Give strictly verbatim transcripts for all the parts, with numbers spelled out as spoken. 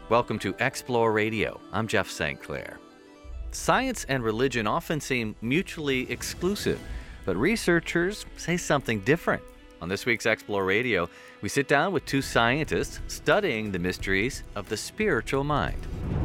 Welcome to Explore Radio. I'm Jeff Saint Clair. Science and religion often seem mutually exclusive, but researchers say something different. On this week's Explore Radio, we sit down with two scientists studying the mysteries of the spiritual mind.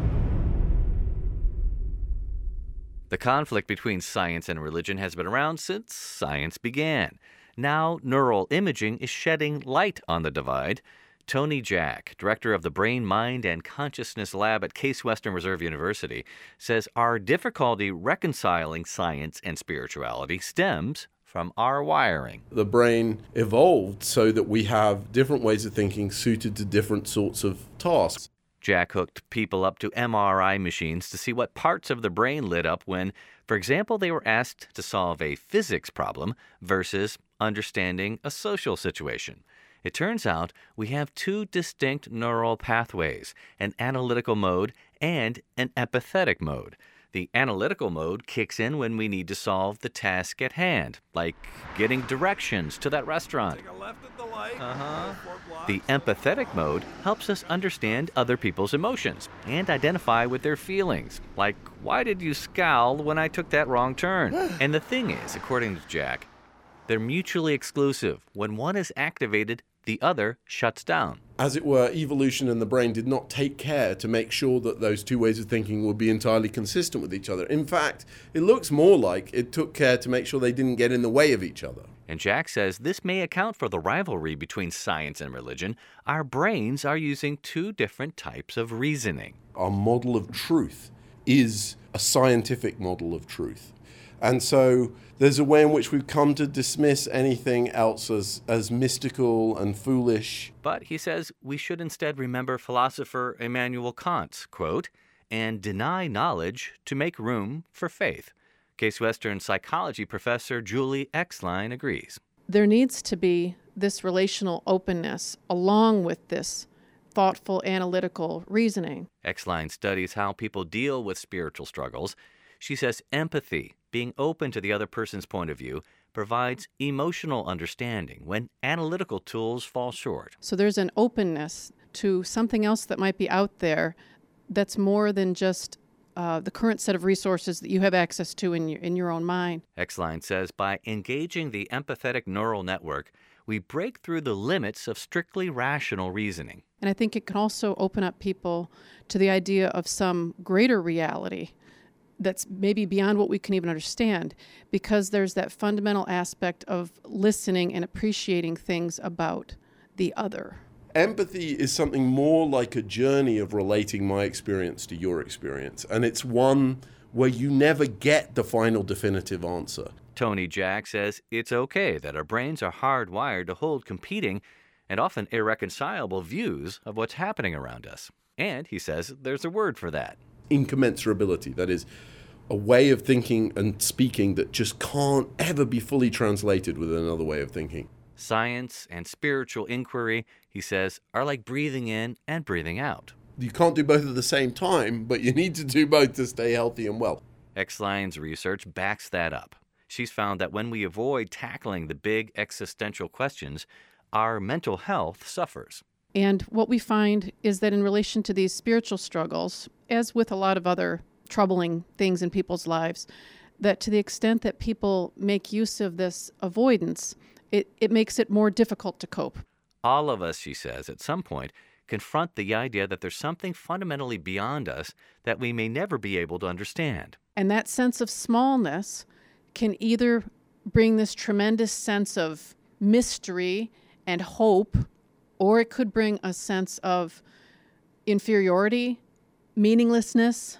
The conflict between science and religion has been around since science began. Now, neural imaging is shedding light on the divide. Tony Jack, director of the Brain, Mind, and Consciousness Lab at Case Western Reserve University, says our difficulty reconciling science and spirituality stems from our wiring. The brain evolved so that we have different ways of thinking suited to different sorts of tasks. Jack hooked people up to M R I machines to see what parts of the brain lit up when, for example, they were asked to solve a physics problem versus understanding a social situation. It turns out we have two distinct neural pathways, an analytical mode and an empathetic mode. The analytical mode kicks in when we need to solve the task at hand, like getting directions to that restaurant. Take a left at the light. Uh-huh. Four blocks. The empathetic mode helps us understand other people's emotions and identify with their feelings, like, why did you scowl when I took that wrong turn? And the thing is, according to Jack, they're mutually exclusive. When one is activated, the other shuts down. As it were, evolution in the brain did not take care to make sure that those two ways of thinking would be entirely consistent with each other. In fact, it looks more like it took care to make sure they didn't get in the way of each other. And Jack says this may account for the rivalry between science and religion. Our brains are using two different types of reasoning. Our model of truth is a scientific model of truth. And so there's a way in which we've come to dismiss anything else as, as mystical and foolish. But he says we should instead remember philosopher Immanuel Kant's quote, and deny knowledge to make room for faith. Case Western psychology professor Julie Exline agrees. There needs to be this relational openness along with this thoughtful analytical reasoning. Exline studies how people deal with spiritual struggles. She says empathy, being open to the other person's point of view, provides emotional understanding when analytical tools fall short. So there's an openness to something else that might be out there that's more than just uh, the current set of resources that you have access to in your, in your own mind. Exline says by engaging the empathetic neural network, we break through the limits of strictly rational reasoning. And I think it can also open up people to the idea of some greater reality that's maybe beyond what we can even understand, because there's that fundamental aspect of listening and appreciating things about the other. Empathy is something more like a journey of relating my experience to your experience, and it's one where you never get the final definitive answer. Tony Jack says it's okay that our brains are hardwired to hold competing and often irreconcilable views of what's happening around us. And he says there's a word for that. Incommensurability, that is, a way of thinking and speaking that just can't ever be fully translated with another way of thinking. Science and spiritual inquiry, he says, are like breathing in and breathing out. You can't do both at the same time, but you need to do both to stay healthy and well. Exline's research backs that up. She's found that when we avoid tackling the big existential questions, our mental health suffers. And what we find is that in relation to these spiritual struggles, as with a lot of other troubling things in people's lives, that to the extent that people make use of this avoidance, it, it makes it more difficult to cope. All of us, she says, at some point, confront the idea that there's something fundamentally beyond us that we may never be able to understand. And that sense of smallness can either bring this tremendous sense of mystery and hope, or it could bring a sense of inferiority, meaninglessness,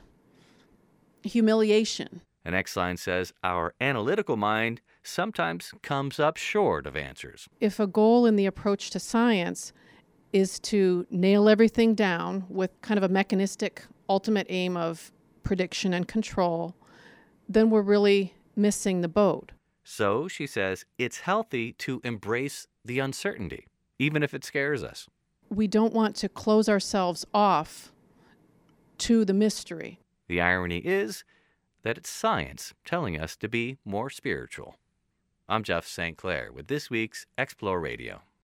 humiliation. And Exline says our analytical mind sometimes comes up short of answers. If a goal in the approach to science is to nail everything down with kind of a mechanistic ultimate aim of prediction and control, then we're really missing the boat. So, she says, it's healthy to embrace the uncertainty, even if it scares us. We don't want to close ourselves off to the mystery. The irony is that it's science telling us to be more spiritual. I'm Jeff Saint Clair with this week's Explore Radio.